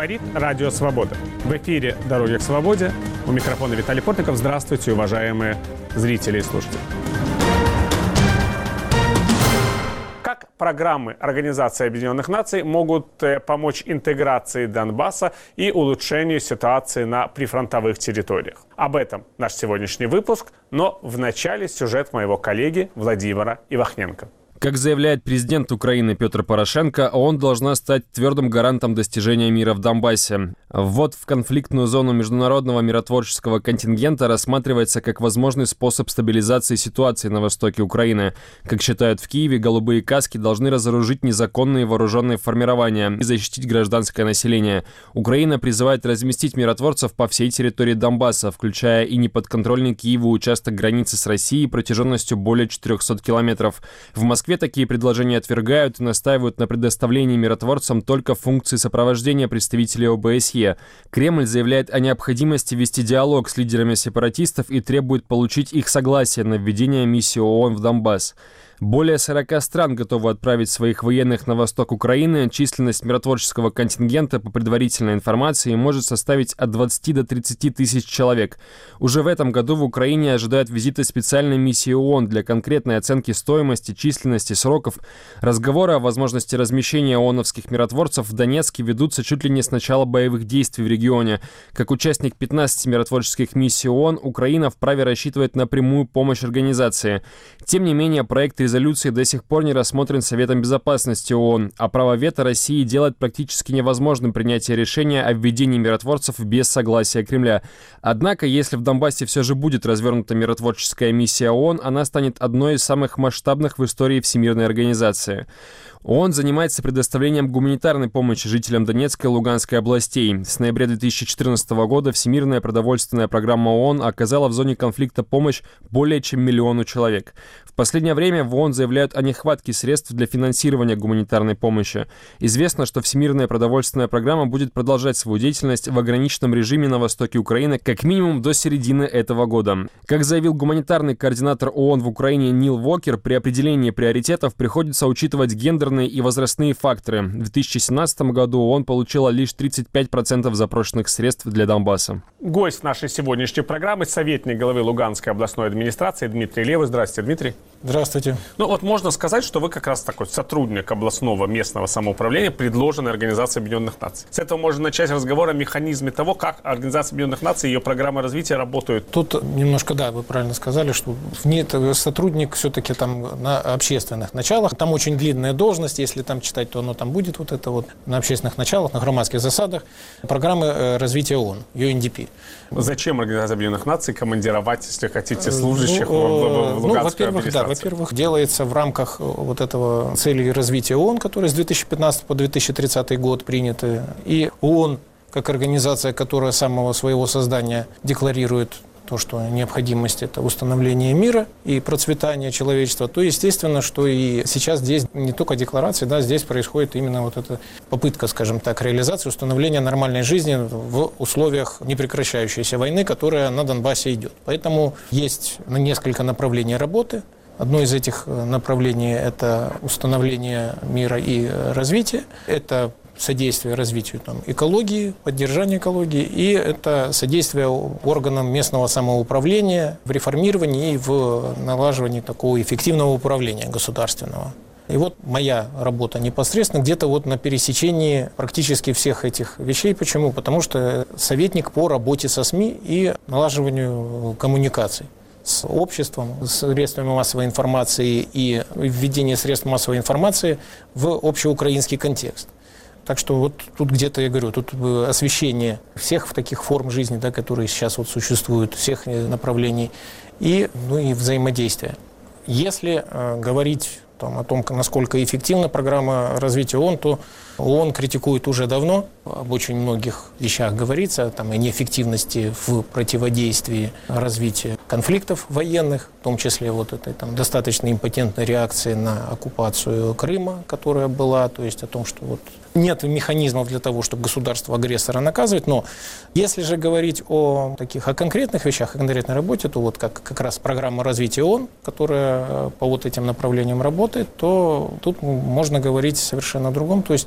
Говорит Радио Свобода. В эфире «Дороги к свободе». У микрофона Виталий Портников. Здравствуйте, уважаемые зрители и слушатели. Как программы Организации Объединенных Наций могут помочь интеграции Донбасса и улучшению ситуации на прифронтовых территориях? Об этом наш сегодняшний выпуск, но в начале сюжет моего коллеги Владимира Ивахненко. Как заявляет президент Украины Петр Порошенко, ООН должна стать твердым гарантом достижения мира в Донбассе. Ввод в конфликтную зону международного миротворческого контингента рассматривается как возможный способ стабилизации ситуации на востоке Украины. Как считают в Киеве, голубые каски должны разоружить незаконные вооруженные формирования и защитить гражданское население. Украина призывает разместить миротворцев по всей территории Донбасса, включая и неподконтрольный Киеву участок границы с Россией протяженностью более 400 километров. В Москве такие предложения отвергают и настаивают на предоставлении миротворцам только функции сопровождения представителей ОБСЕ. Кремль заявляет о необходимости вести диалог с лидерами сепаратистов и требует получить их согласие на введение миссии ООН в Донбасс. Более 40 стран готовы отправить своих военных на восток Украины. Численность миротворческого контингента, по предварительной информации, может составить от 20 до 30 тысяч человек. Уже в этом году в Украине ожидают визита специальной миссии ООН для конкретной оценки стоимости, численности, сроков. Разговоры о возможности размещения ООНовских миротворцев в Донецке ведутся чуть ли не с начала боевых действий в регионе. Как участник 15 миротворческих миссий ООН, Украина вправе рассчитывать на прямую помощь организации. Тем не менее, проект резолюции до сих пор не рассмотрен Советом Безопасности ООН, а право вето России делает практически невозможным принятие решения о введении миротворцев без согласия Кремля. Однако, если в Донбассе все же будет развернута миротворческая миссия ООН, она станет одной из самых масштабных в истории Всемирной организации. ООН занимается предоставлением гуманитарной помощи жителям Донецкой и Луганской областей. С ноября 2014 года Всемирная продовольственная программа ООН оказала в зоне конфликта помощь более чем 1 миллиону человек. В последнее время в ООН заявляют о нехватке средств для финансирования гуманитарной помощи. Известно, что Всемирная продовольственная программа будет продолжать свою деятельность в ограниченном режиме на востоке Украины как минимум до середины этого года. Как заявил гуманитарный координатор ООН в Украине Нил Уокер, при определении приоритетов приходится учитывать гендерные и возрастные факторы. В 2017 году ООН получила лишь 35% запрошенных средств для Донбасса. Гость нашей сегодняшней программы — советник главы Луганской областной администрации Дмитрий Левый. Здравствуйте, Дмитрий. Здравствуйте. Ну вот можно сказать, что вы как раз такой сотрудник областного местного самоуправления, предложенной Организацией Объединенных Наций. С этого можно начать разговор о механизме того, как Организация Объединенных Наций и ее программа развития работают. Тут немножко, да, вы правильно сказали, что сотрудник все-таки там на общественных началах. Там очень длинная должность, если там читать, то оно там будет вот это вот на общественных началах, на громадских засадах. Программы развития ООН, UNDP. Зачем Организация Объединенных Наций командировать, если хотите, служащих в Луганской администрации? Во-первых, делается в рамках вот этого целей развития ООН, которые с 2015 по 2030 год приняты. И ООН, как организация, которая с самого своего создания декларирует то, что необходимость – это установление мира и процветание человечества, то естественно, что и сейчас здесь не только декларации, да, здесь происходит именно вот эта попытка, скажем так, реализации, установления нормальной жизни в условиях непрекращающейся войны, которая на Донбассе идет. Поэтому есть несколько направлений работы. Одно из этих направлений – это установление мира и развития, это содействие развитию экологии, поддержание экологии, и это содействие органам местного самоуправления в реформировании и в налаживании такого эффективного управления государственного. И вот моя работа непосредственно где-то вот на пересечении практически всех этих вещей. Почему? Потому что советник по работе со СМИ и налаживанию коммуникаций с обществом, с средствами массовой информации и введение средств массовой информации в общеукраинский контекст. Так что вот тут где-то, я говорю, тут освещение всех таких форм жизни, да, которые сейчас вот существуют, всех направлений, и взаимодействие. Если говорить о том, насколько эффективна программа развития ООН, то ООН критикует уже давно, об очень многих вещах говорится, о неэффективности в противодействии развитию конфликтов военных, в том числе вот этой достаточно импотентной реакции на оккупацию Крыма, которая была, то есть о том, что вот нет механизмов для того, чтобы государство-агрессора наказывать, но если же говорить о конкретных вещах, о конкретной работе, то вот как раз программа развития ООН, которая по вот этим направлениям работает, то тут можно говорить совершенно о другом. То есть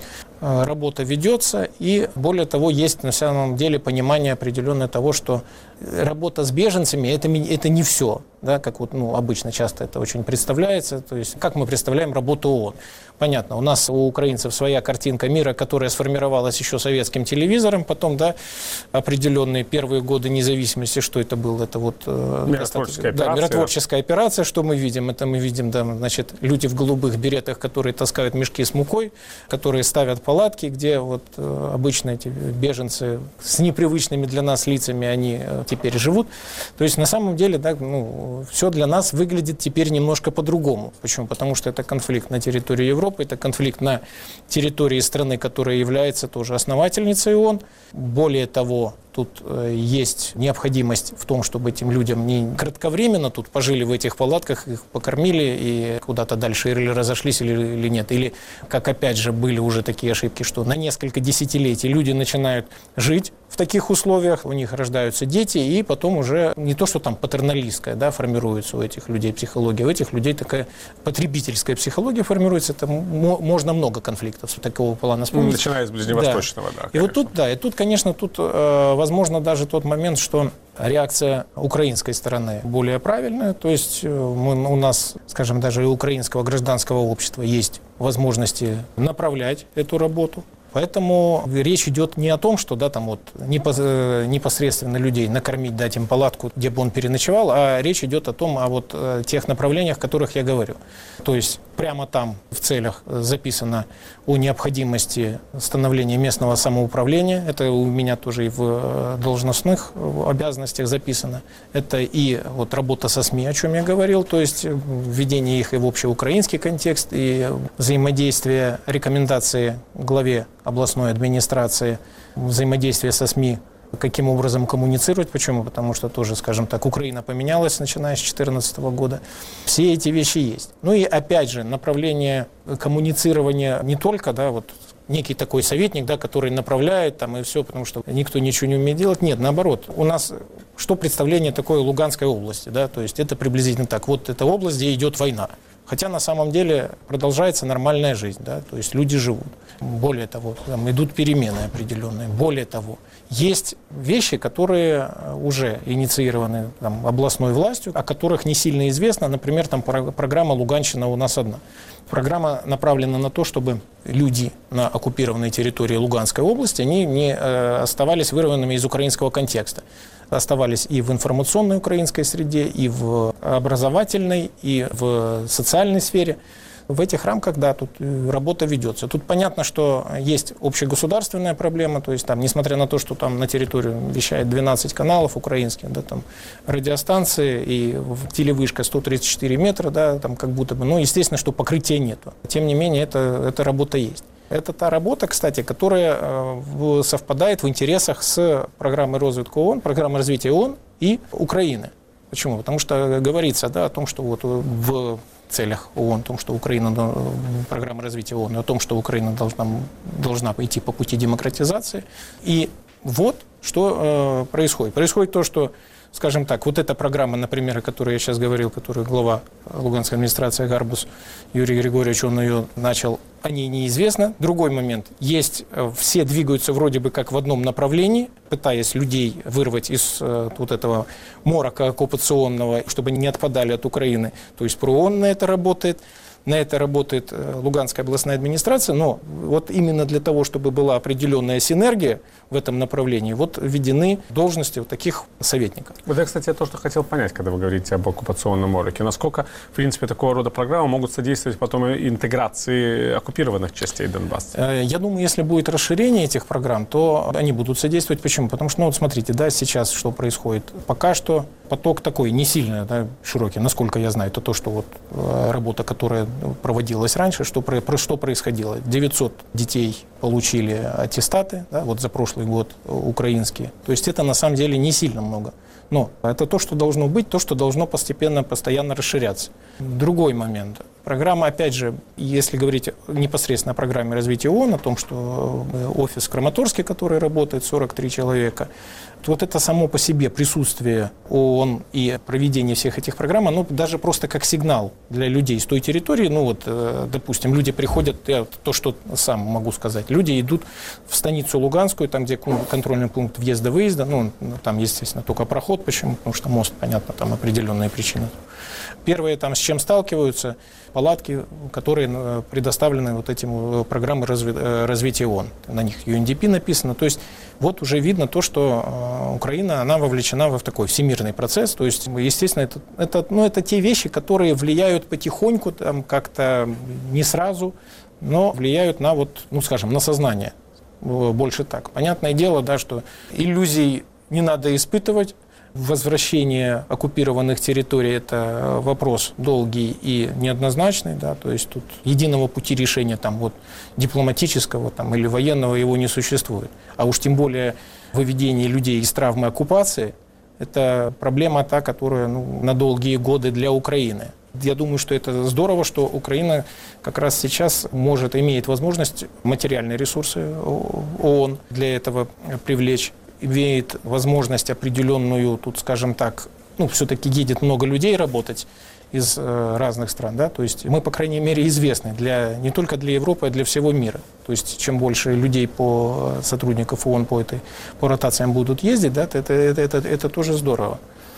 работа ведется, и более того, есть на самом деле понимание определенное того, что работа с беженцами это не все, да, как вот, обычно часто это очень представляется. То есть как мы представляем работу ООН? Понятно, у нас у украинцев своя картинка мира, которая сформировалась еще советским телевизором, потом, да, определенные первые годы независимости, что это было? Это вот миротворческая операция. Да, миротворческая операция, что мы видим? Это мы видим, да, значит, люди в голубых беретах, которые таскают мешки с мукой, которые ставят палатки, где вот обычно эти беженцы с непривычными для нас лицами, они теперь живут. То есть на самом деле, да, все для нас выглядит теперь немножко по-другому. Почему? Потому что это конфликт на территории Европы, это конфликт на территории страны, которая является тоже основательницей ООН. Более того, тут есть необходимость в том, чтобы этим людям не кратковременно тут пожили в этих палатках, их покормили и куда-то дальше или разошлись, или нет. Или, как опять же были уже такие ошибки, что на несколько десятилетий люди начинают жить в таких условиях, у них рождаются дети, и потом уже не то, что там патерналистская, да, формируется у этих людей психология, у этих людей такая потребительская психология формируется. Это можно много конфликтов такого плана вспомнить. Начиная с ближневосточного, да. И вот тут, да, и тут, конечно, возможно даже тот момент, что реакция украинской стороны более правильная, то есть у нас, скажем, даже и украинского гражданского общества есть возможности направлять эту работу. Поэтому речь идет не о том, что, да, там вот непосредственно людей накормить, дать им палатку, где бы он переночевал, а речь идет о том, о вот тех направлениях, о которых я говорю. То есть прямо там в целях записано о необходимости становления местного самоуправления. Это у меня тоже и в должностных обязанностях записано. Это и вот работа со СМИ, о чем я говорил, то есть введение их и в общеукраинский контекст, и взаимодействие, рекомендации главе областной администрации, взаимодействие со СМИ, каким образом коммуницировать. Почему? Потому что тоже, скажем так, Украина поменялась, начиная с 2014 года. Все эти вещи есть. Ну и опять же, направление коммуницирования не только, да, вот некий такой советник, да, который направляет там и все, потому что никто ничего не умеет делать. Нет, наоборот. У нас что представление такое Луганской области, да, то есть это приблизительно так. Вот эта область, где идет война. Хотя на самом деле продолжается нормальная жизнь, да, то есть люди живут. Более того, там идут перемены определенные. Более того, есть вещи, которые уже инициированы там, областной властью, о которых не сильно известно. Например, там программа «Луганщина у нас одна». Программа направлена на то, чтобы люди на оккупированной территории Луганской области они не оставались вырванными из украинского контекста. Оставались и в информационной украинской среде, и в образовательной, и в социальной сфере. В этих рамках, да, тут работа ведется. Тут понятно, что есть общегосударственная проблема, то есть там, несмотря на то, что там на территорию вещает 12 каналов украинских, да, там радиостанции и телевышка 134 метра, да, там как будто бы, естественно, что покрытия нету. Тем не менее, эта работа есть. Это та работа, кстати, которая совпадает в интересах с программой развития ООН, программой развития ООН и Украины. Почему? Потому что говорится, да, о том, что вот в целях ООН, о том, что Украина, программа развития ООН, о том, что Украина должна пойти по пути демократизации. И вот что происходит. Происходит то, что, скажем так, вот эта программа, например, о которой я сейчас говорил, которую глава Луганской администрации Гарбус Юрий Григорьевич, он ее начал, о ней неизвестно. Другой момент. Есть, все двигаются вроде бы как в одном направлении, пытаясь людей вырвать из вот этого морока оккупационного, чтобы не отпадали от Украины. То есть ПРООН на это работает. На это работает Луганская областная администрация, но вот именно для того, чтобы была определенная синергия в этом направлении, вот введены должности вот таких советников. Вот я, кстати, то, что хотел понять, когда вы говорите об оккупационном мороке. Насколько, в принципе, такого рода программы могут содействовать потом интеграции оккупированных частей Донбасса? Я думаю, если будет расширение этих программ, то они будут содействовать. Почему? Потому что, вот смотрите, да, сейчас что происходит? Пока что поток такой не сильно, да, широкий, насколько я знаю. Это то, что вот работа, которая проводилась раньше, что происходило. 900 детей получили аттестаты, да, вот за прошлый год украинские. То есть это на самом деле не сильно много. Но это то, что должно быть, то, что должно постепенно, постоянно расширяться. Другой момент. Программа, опять же, если говорить непосредственно о программе развития ООН, о том, что офис в Краматорске, который работает, 43 человека, Вот это само по себе присутствие ООН и проведение всех этих программ, оно даже просто как сигнал для людей с той территории. Ну вот, допустим, люди приходят, я то, что сам могу сказать, люди идут в станицу Луганскую, там, где контрольный пункт въезда-выезда, ну, там, естественно, только проход, почему? Потому что мост, понятно, там определенные причины. Первые там с чем сталкиваются? Палатки, которые предоставлены вот этим программой развития ООН. На них UNDP написано. То есть вот уже видно то, что Украина, она вовлечена в такой всемирный процесс. То есть, естественно, это те вещи, которые влияют потихоньку, там, как-то не сразу, но влияют на, вот, ну, скажем, на сознание. Больше так. Понятное дело, да, что иллюзий не надо испытывать. Возвращение оккупированных территорий – это вопрос долгий и неоднозначный, да, то есть тут единого пути решения там, вот, дипломатического там, или военного его не существует. А уж тем более выведение людей из травмы оккупации – это проблема та, которая на долгие годы для Украины. Я думаю, что это здорово, что Украина как раз сейчас имеет возможность материальные ресурсы ООН для этого привлечь, имеет возможность определенную, тут, скажем так, все-таки едет много людей работать из разных стран, да, то есть мы, по крайней мере, известны не только для Европы, а для всего мира. То есть чем больше людей сотрудников ООН по ротациям будут ездить, да, это тоже здорово.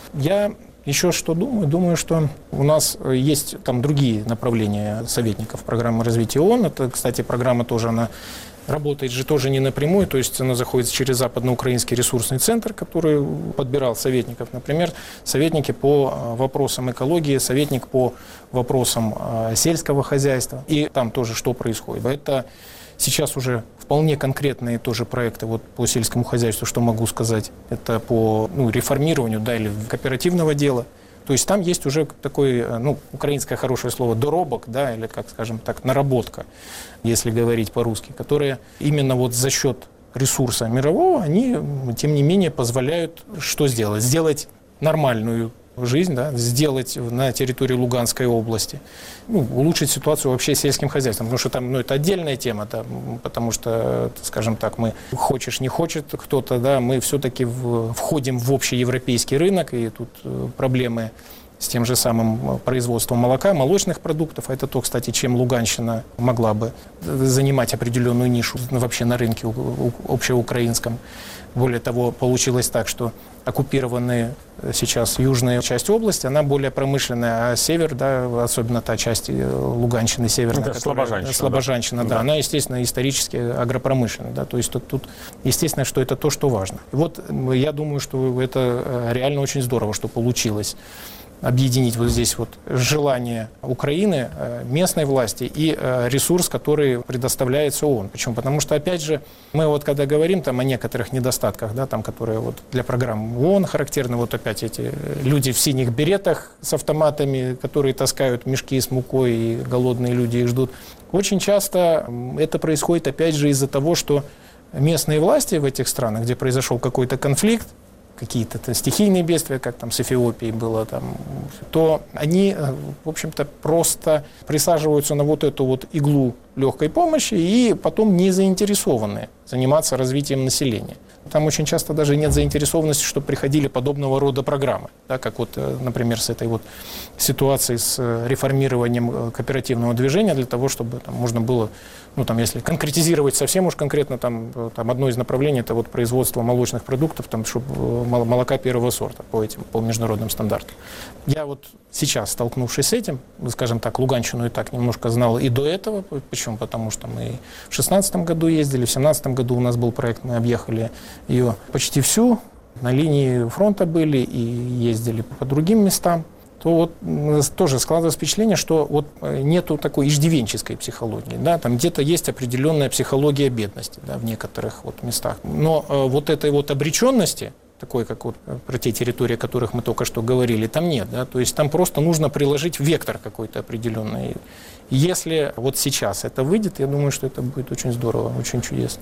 Я еще что думаю, что у нас есть там другие направления советников программы развития ООН. Это, кстати, программа тоже, она работает же тоже не напрямую, то есть она заходит через Западноукраинский ресурсный центр, который подбирал советников. Например, советники по вопросам экологии, советник по вопросам сельского хозяйства. И там тоже что происходит. Это сейчас уже вполне конкретные тоже проекты вот по сельскому хозяйству, что могу сказать. Это по реформированию, да, или кооперативного дела. То есть там есть уже такое, украинское хорошее слово «доробок», да, или, как скажем так, наработка, если говорить по-русски, которые именно вот за счет ресурса мирового, они, тем не менее, позволяют что сделать? Сделать нормальную жизнь, да, сделать на территории Луганской области, улучшить ситуацию вообще с сельским хозяйством, потому что там, это отдельная тема, да, потому что, скажем так, мы, хочешь не хочет кто-то, да, мы все-таки входим в общий европейский рынок, и тут проблемы с тем же самым производством молока, молочных продуктов. Это то, кстати, чем Луганщина могла бы занимать определенную нишу вообще на рынке общеукраинском. Более того, получилось так, что оккупированная сейчас южная часть области, она более промышленная, а север, да, особенно та часть Луганщины, северная, Слобожанщина, да, она, естественно, исторически агропромышленная. Да, то есть тут, естественно, что это то, что важно. И вот я думаю, что это реально очень здорово, что получилось объединить вот здесь вот желание Украины, местной власти и ресурс, который предоставляется ООН. Почему? Потому что, опять же, мы вот когда говорим там о некоторых недостатках, да, там, которые вот для программ ООН характерны, вот опять эти люди в синих беретах с автоматами, которые таскают мешки с мукой, и голодные люди их ждут. Очень часто это происходит, опять же, из-за того, что местные власти в этих странах, где произошел какой-то конфликт, какие-то стихийные бедствия, как там с Эфиопией было, там, то они, в общем-то, просто присаживаются на вот эту вот иглу легкой помощи и потом не заинтересованы заниматься развитием населения. Там очень часто даже нет заинтересованности, чтобы приходили подобного рода программы, да, как вот, например, с этой вот ситуацией с реформированием кооперативного движения для того, чтобы там можно было, если конкретизировать совсем уж конкретно, там одно из направлений – это вот производство молочных продуктов, там, чтобы молока первого сорта по международным стандартам. Я вот сейчас, столкнувшись с этим, скажем так, Луганщину и так немножко знал и до этого. Почему? Потому что мы в 2016 году ездили, в 2017 году у нас был проект, мы объехали ее почти всю, на линии фронта были и ездили по другим местам. То вот тоже складывалось впечатление, что вот нету такой иждивенческой психологии, да, там где-то есть определенная психология бедности, да, в некоторых вот местах. Но вот этой вот обреченности, такой, как вот про те территории, о которых мы только что говорили, там нет, да, то есть там просто нужно приложить вектор какой-то определенный. Если вот сейчас это выйдет, я думаю, что это будет очень здорово, очень чудесно.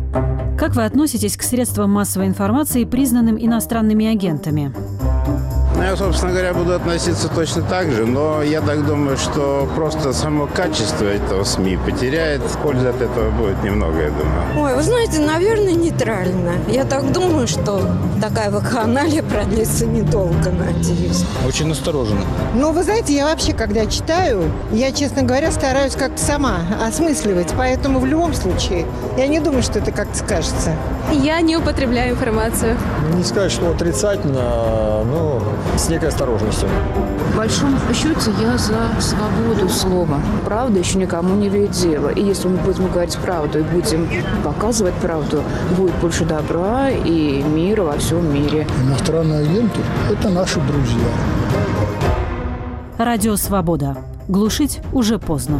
Как вы относитесь к средствам массовой информации, признанным иностранными агентами? Я, собственно говоря, буду относиться точно так же, но я так думаю, что просто само качество этого СМИ потеряет. Пользы от этого будет немного, я думаю. Ой, вы знаете, наверное, нейтрально. Я так думаю, что такая вакханалия продлится недолго, надеюсь. Очень настороженно. Ну, вы знаете, я вообще, когда читаю, я, честно говоря, стараюсь как-то сама осмысливать. Поэтому в любом случае, я не думаю, что это как-то скажется. Я не употребляю информацию. Не сказать, что отрицательно, но с некой осторожностью. В большом счете я за свободу слова. Правда еще никому не имеет дела. И если мы будем говорить правду и будем показывать правду, будет больше добра и мира во всем мире. Иностранные агенты – это наши друзья. Радио «Свобода». Глушить уже поздно.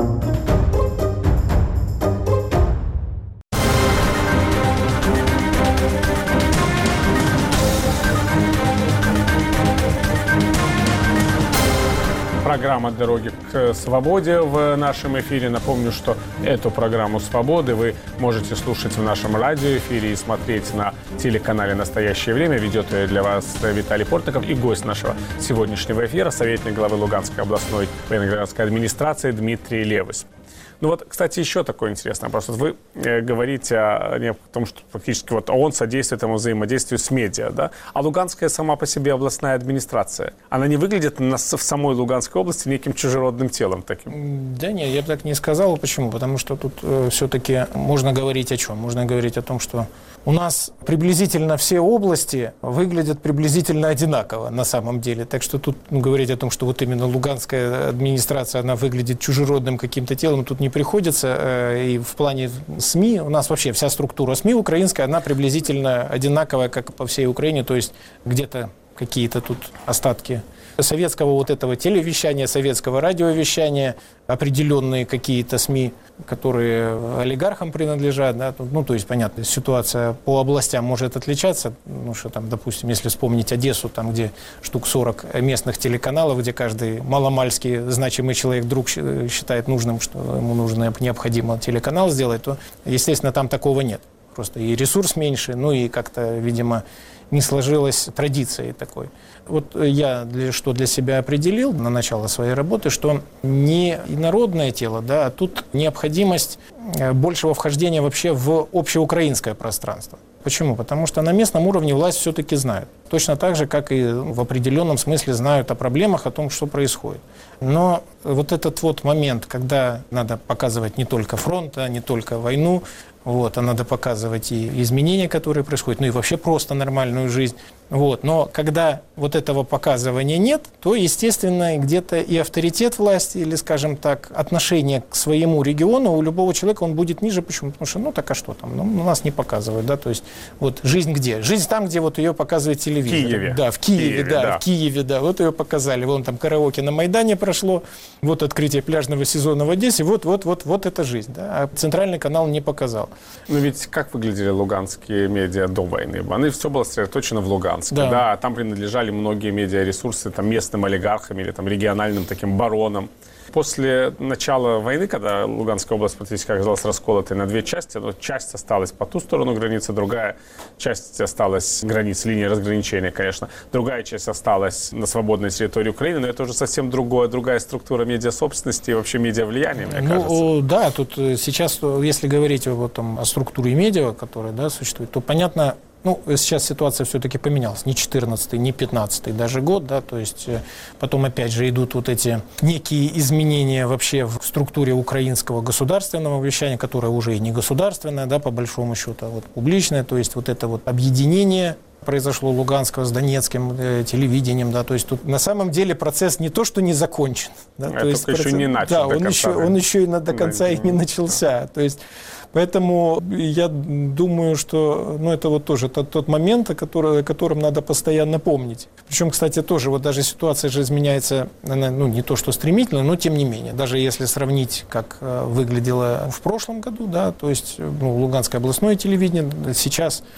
Программа «Дороги к свободе» в нашем эфире. Напомню, что эту программу «Свободы» вы можете слушать в нашем радиоэфире и смотреть на телеканале «Настоящее время». Ведет ее для вас Виталий Портников и гость нашего сегодняшнего эфира, советник главы Луганской областной военно-гражданской администрации Дмитрий Левус. Ну вот, кстати, еще такой интересный вопрос. Вы говорите о том, что фактически вот ООН содействует этому взаимодействию с медиа, да? А Луганская сама по себе областная администрация, она не выглядит в самой Луганской области неким чужеродным телом таким? Да нет, я бы так не сказал. Почему? Потому что тут все-таки можно говорить о чем? Можно говорить о том, что у нас приблизительно все области выглядят приблизительно одинаково на самом деле. Так что тут говорить о том, что вот именно Луганская администрация, она выглядит чужеродным каким-то телом, тут не приходится. И в плане СМИ, у нас вообще вся структура СМИ украинская, она приблизительно одинаковая, как по всей Украине. То есть где-то какие-то тут остатки советского вот этого телевещания, советского радиовещания, определенные какие-то СМИ, которые олигархам принадлежат, да, ну, то есть, понятно, ситуация по областям может отличаться, ну, что там, допустим, если вспомнить Одессу, там, где штук 40 местных телеканалов, где каждый маломальский значимый человек вдруг считает нужным, что ему нужно, необходимо телеканал сделать, то, естественно, там такого нет. Просто и ресурс меньше, ну, и как-то, видимо, не сложилась традиции такой. Вот я что для себя определил на начало своей работы, что не инородное тело, да, а тут необходимость большего вхождения вообще в общеукраинское пространство. Почему? Потому что на местном уровне власть все-таки знает. Точно так же, как и в определенном смысле знают о проблемах, о том, что происходит. Но вот этот вот момент, когда надо показывать не только фронт, а не только войну, вот, а надо показывать и изменения, которые происходят, ну и вообще просто нормальную жизнь. Вот. Но когда вот этого показывания нет, то, естественно, где-то и авторитет власти, или, скажем так, отношение к своему региону у любого человека, он будет ниже. Почему? Потому что, ну так а что там? Ну, нас не показывают, да, то есть вот жизнь где? Жизнь там, где вот ее показывает телевизор. В Киеве. Да, в Киеве, да, вот ее показали. Вон там караоке на Майдане прошло, вот открытие пляжного сезона в Одессе, вот эта жизнь, да, а центральный канал не показал. Ну ведь как выглядели луганские медиа до войны? Они все было сосредоточено в Луганске. Да, там принадлежали многие медиаресурсы там, местным олигархам или там, региональным таким баронам. После начала войны, когда Луганская область практически оказалась расколотой на две части, но часть осталась по ту сторону границы, другая часть осталась границ, линии разграничения, конечно. Другая часть осталась на свободной территории Украины, но это уже совсем другая структура медиасобственности и вообще медиавлияния, мне кажется. Ну, да, тут сейчас, если говорить вот, там, о структуре медиа, которая да, существует, то понятно. Ну, сейчас ситуация все-таки поменялась. Не 14-й, не 15-й даже год, да, то есть потом опять же идут вот эти некие изменения вообще в структуре украинского государственного вещания, которое уже и не государственное, да, по большому счету, а вот публичное, то есть вот это вот объединение произошло Луганского с Донецким телевидением, да, то есть тут на самом деле процесс не то, что не закончен. Да, то есть процесс, еще не начал да, до конца. Он еще и до конца и не начался, то есть поэтому я думаю, что это вот тоже тот момент, о котором надо постоянно помнить. Причем, кстати, тоже вот даже ситуация же изменяется, не то что стремительно, но тем не менее. Даже если сравнить, как выглядело в прошлом году, да, то есть Луганское областное телевидение сейчас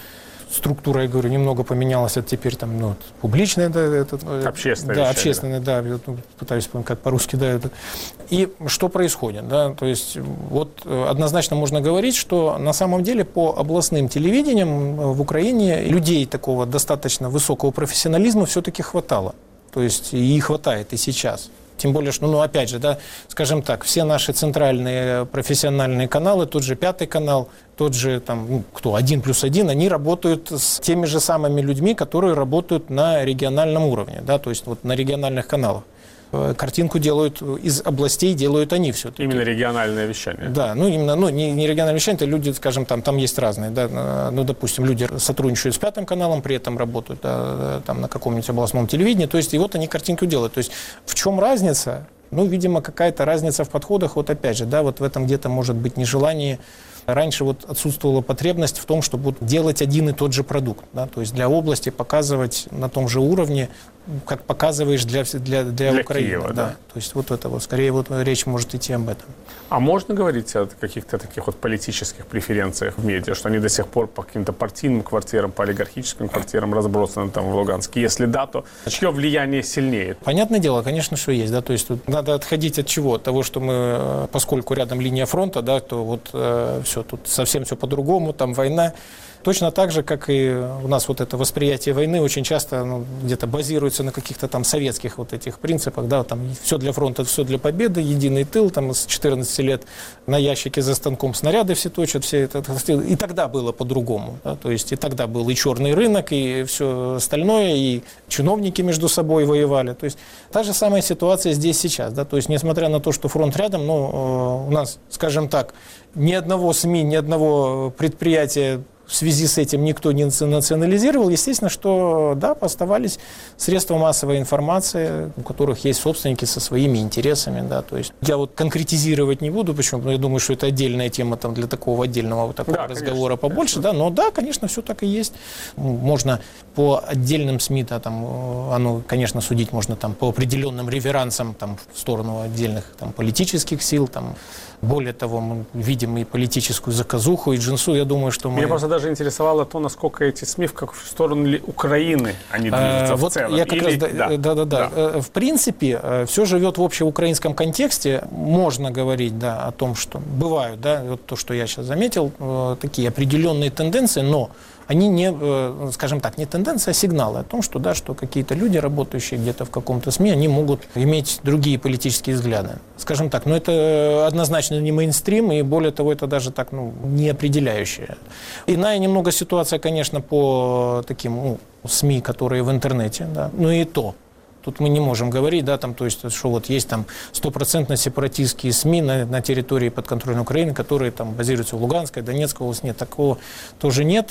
структура, я говорю, немного поменялась, это теперь там, ну, публичная, да, общественное, да, общественное, да, пытаюсь помнить, как по-русски, да, это. И что происходит, да, то есть вот однозначно можно говорить, что на самом деле по областным телевидениям в Украине людей такого достаточно высокого профессионализма все-таки хватало, то есть и хватает и сейчас. Тем более, что, ну, опять же, да, скажем так, все наши центральные профессиональные каналы, тот же Пятый канал, тот же, там, ну, кто, 1+1, они работают с теми же самыми людьми, которые работают на региональном уровне, да, то есть вот на региональных каналах. Картинку делают из областей, делают они все-таки. Именно региональное вещание. Да, ну именно, ну не региональное вещание, это люди, скажем, там есть разные, да, ну, допустим, люди сотрудничают с Пятым каналом, при этом работают, да, там на каком-нибудь областном телевидении, то есть и вот они картинку делают. То есть в чем разница? Ну, видимо, какая-то разница в подходах, вот опять же, да, вот в этом где-то может быть нежелание. Раньше вот отсутствовала потребность в том, чтобы делать один и тот же продукт, да, то есть для области показывать на том же уровне, как показываешь для Украины. Киева, да. То есть вот это вот, скорее вот речь может идти об этом. А можно говорить о каких-то таких вот политических преференциях в медиа, что они до сих пор по каким-то партийным квартирам, по олигархическим квартирам разбросаны там в Луганске? Если да, то чье влияние сильнее? Понятное дело, конечно, что есть, да, то есть тут надо отходить от чего? От того, что мы, поскольку рядом линия фронта, да, то вот все, тут совсем все по-другому, там война. Точно так же, как и у нас вот это восприятие войны очень часто где-то базируется на каких-то там советских вот этих принципах, да, там все для фронта, все для победы, единый тыл, там с 14 лет на ящике за станком снаряды все точат, все это. И тогда было по-другому, да, то есть и тогда был и черный рынок, и все остальное, и чиновники между собой воевали, то есть та же самая ситуация здесь сейчас, да, то есть несмотря на то, что фронт рядом, но у нас, скажем так, ни одного СМИ, ни одного предприятия в связи с этим никто не национализировал. Естественно, что, да, оставались средства массовой информации, у которых есть собственники со своими интересами, да, то есть я вот конкретизировать не буду, почему, но я думаю, что это отдельная тема там для такого отдельного вот такого разговора, конечно, побольше, конечно. Да, но да, конечно, все так и есть. Можно по отдельным СМИ, да, там, оно, конечно, судить можно там по определенным реверансам там в сторону отдельных там политических сил, там. Более того, мы видим и политическую заказуху, и джинсу. Я думаю, что мы... Меня просто даже интересовало то, насколько эти СМИ в сторону ли Украины они движутся в целом. Я как раз, да. В принципе, все живет в общеукраинском контексте. Можно говорить, да, о том, что бывают, да, вот то, что я сейчас заметил, такие определенные тенденции, но они не, скажем так, не тенденция, а сигналы о том, что, да, что какие-то люди, работающие где-то в каком-то СМИ, они могут иметь другие политические взгляды. Скажем так, но это однозначно не мейнстрим, и более того, это даже так, не определяющее. Иная немного ситуация, конечно, по таким СМИ, которые в интернете, да, но и то. Тут мы не можем говорить, да, там, то есть, что вот есть там 100% сепаратистские СМИ на территории подконтрольной Украины, которые там базируются в Луганской, Донецкой области. Нет, такого тоже нет,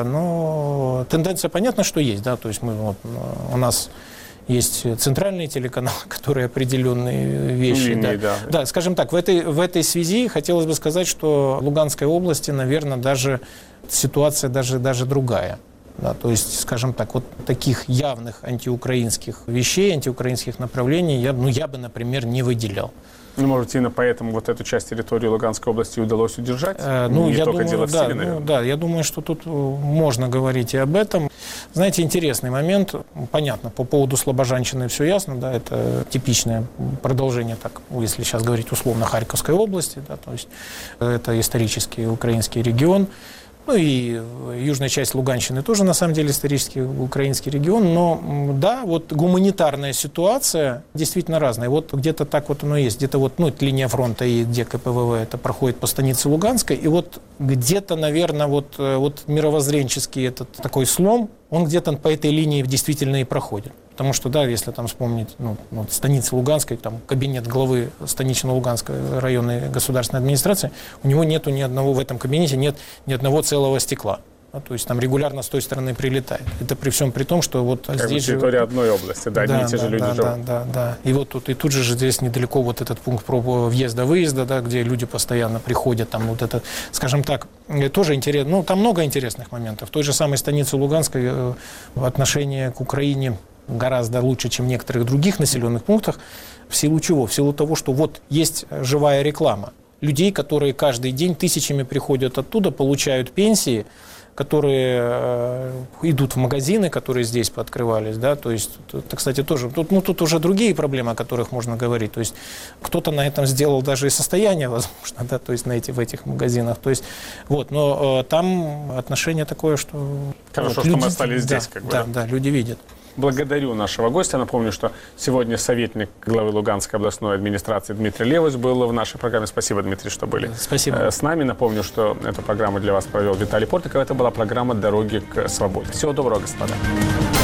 но тенденция понятна, что есть, да, то есть у нас есть центральные телеканалы, которые определенные вещи. Да, скажем так, в этой связи хотелось бы сказать, что в Луганской области, наверное, даже ситуация даже другая. Да, то есть, скажем так, вот таких явных антиукраинских вещей, антиукраинских направлений я бы, например, не выделял. Ну, может, именно поэтому вот эту часть территории Луганской области удалось удержать? Я думаю, что тут можно говорить и об этом. Знаете, интересный момент. Понятно, по поводу слобожанщины все ясно, да, это типичное продолжение, так, если сейчас говорить условно, Харьковской области, да, то есть это исторический украинский регион. Ну и южная часть Луганщины тоже, на самом деле, исторический украинский регион. Но, да, вот гуманитарная ситуация действительно разная. Вот где-то так вот оно есть. Где-то вот, это линия фронта, и где КПВВ, это проходит по станице Луганской. И вот где-то, наверное, вот мировоззренческий этот такой слом, он где-то по этой линии действительно и проходит. Потому что, да, если там вспомнить станица Луганской, там кабинет главы станично-Луганской районной государственной администрации, у него нету ни одного, в этом кабинете нет ни одного целого стекла. То есть там регулярно с той стороны прилетает. Это при всем при том, что вот как здесь территория одной области, да, одни и те же люди живут. Да. И вот тут же здесь недалеко вот этот пункт въезда-выезда, да, где люди постоянно приходят, там вот это, скажем так, тоже интересно, там много интересных моментов. В той же самой станице Луганской отношение к Украине гораздо лучше, чем в некоторых других населенных пунктах. В силу чего? В силу того, что вот есть живая реклама людей, которые каждый день тысячами приходят оттуда, получают пенсии, которые идут в магазины, которые здесь пооткрывались, да, то есть это, кстати, тоже, тут уже другие проблемы, о которых можно говорить, то есть кто-то на этом сделал даже и состояние, возможно, да, то есть в этих магазинах, то есть вот, но там отношение такое, что... Хорошо, вот, что люди, мы остались здесь, да, как бы. Да, люди видят. Благодарю нашего гостя. Напомню, что сегодня советник главы Луганской областной администрации Дмитрий Левус был в нашей программе. Спасибо, Дмитрий, что были с нами. Напомню, что эту программу для вас провел Виталий Портников. Это была программа «Дороги к свободе». Всего доброго, господа.